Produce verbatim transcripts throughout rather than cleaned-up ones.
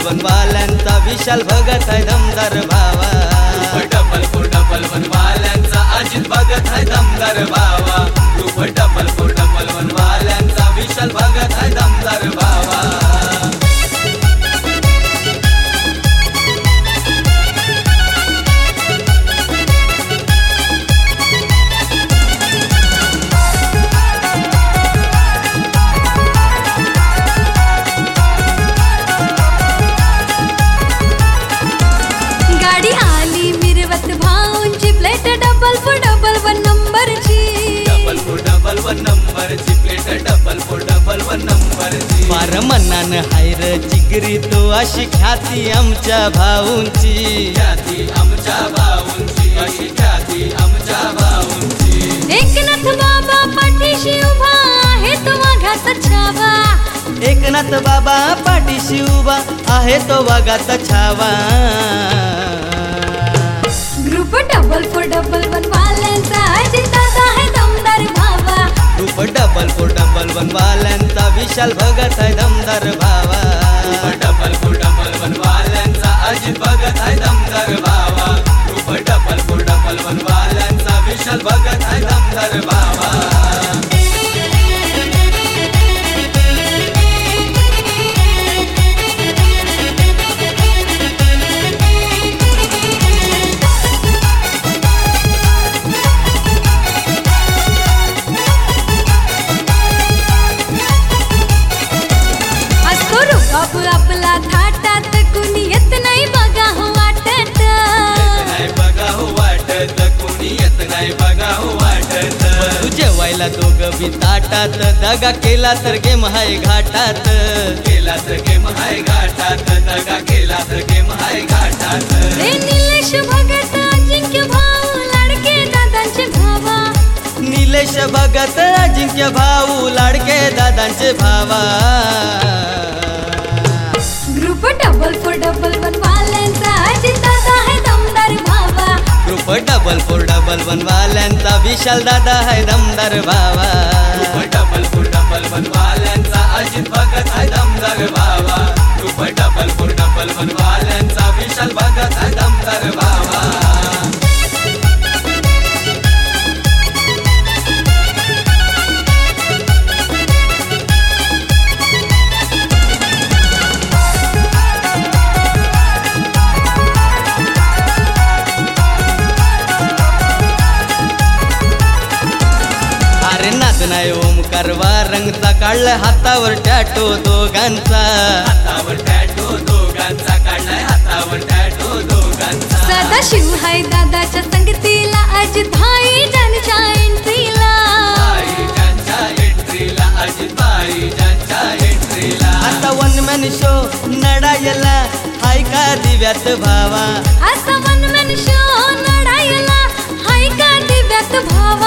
One वाल्यांचा विशाल भगत आहे दमदार भावा. डबल फोर डबल वन वाल्यांचा अजित भगत आहे दमदार भावा. Group double four double one वाल्यांचा विशाल भगत आहे दमदार भावा. गाडी आली मिरवत भाऊंची plate double four double one नंबरची. डबल फोर डबल वन नंबरची plate double four double one नंबरची. फार मनान हायर जिगरी तो अशी ख्याती आमच्या भाऊंची. ख्याती आमच्या भाऊंची अशी ख्याती आमच्या भाऊंची. एकनाथ बाबा पाठीशी उभा आहे तो वाघाचा छावा. एकनाथ बाबा पाठीशी उभा आहे तो वाघाचा छावा. Group double four double one वाल्यांचा अजित दादा आहे दमदार भावा. Group double four double one वाल्यांचा विशाल भगत आहे दमदार भावा. डबल फोर डबल वन वाल्यांचा अजित भगत आहे दमदार भावा. Group double four double one वाल्यांचा विशाल भगत आहे दमदार भावा. बाबू आपला थाटात कुणी येत नाही बघा हो वाटत. नाही बघा हो वाटत कुणी येत नाही बघा हो वाटत. तू जेवायला दोघं बी ताटात दगा केला तर गेम हाय घाटात. केला तर गेम हाय घाटात दगा केला तर गेम हाय घाटात. हे निलेश भगत अजिंक्य भाऊ लाडके दादांचे भावा. निलेश भगत अजिंक्य भाऊ लाडके दादांचे भावा. Group double four double one वाल्यांचा अजित दादा आहे दमदार भावा. Group double four double one वाल्यांचा विशाल दादा आहे दमदार भावा. डबल फोर डबल वन वाल्यांचा अजित भगत आहे दमदार भावा. Group double four double one वाल्यांचा विशाल भगत आहे दमदार भावा. नाही ओमकार रंगचा काढलाय हातावर टॅटो दोघांचा. हातावर टॅटो दोघांचा काढलाय हातावर टॅटो दोघांचा. सदा शिव हाय दादाच्या संगतीला अजित भाई ज्यांच्या एंट्रीला. भाई ज्यांच्या एंट्रीला अजित भाई ज्यांच्या एंट्रीला. आता वन मॅन शो नडायला हाय का दिव्यात भावा. आता वन मॅन शो नडायला हाय का दिव्यात भावा.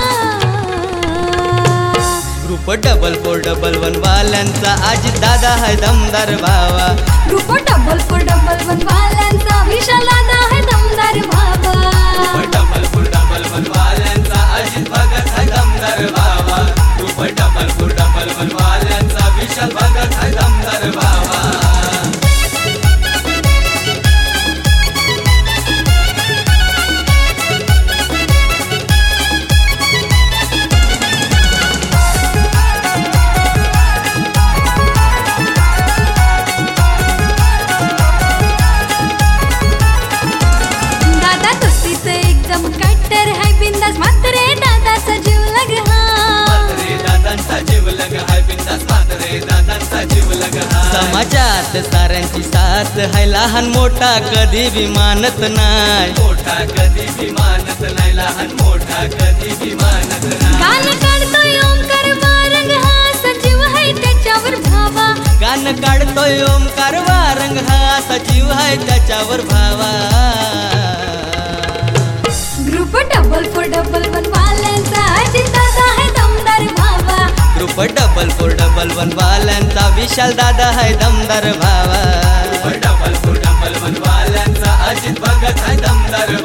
Group double four double one वाल्यांचा अजित दादा आहे दमदार भावा. Group double four double one वाल्यांचा विशाल दादा आहे दमदार भावा. डबल फोर डबल वन वाल्यांचा अजित भगत आहे दमदार भावा. Group double four double one वाल्यांचा विशाल भगत आहे दमदार भावा. समाजात साऱ्यांची साथ हाय लहान मोठा कधी बी मानत नाही. मोठा कधी बी मानत नाही लहान मोठा कधी बी मानत नाही. गान काढतोय ओमकार वारंग हा सजीव आहे त्याच्यावर भावा. गान काढतोय ओमकार वारंग हा सजीव आहे त्याच्यावर भावा. Group double four double one वाल्यांचा अजित दादा आहे दमदार भावा. Group double four double one वाल्यांचा विशाल दादा आहे दमदार भावा. डबल फोर डबल वन वाल्यांचा अजित भगत आहे दमदार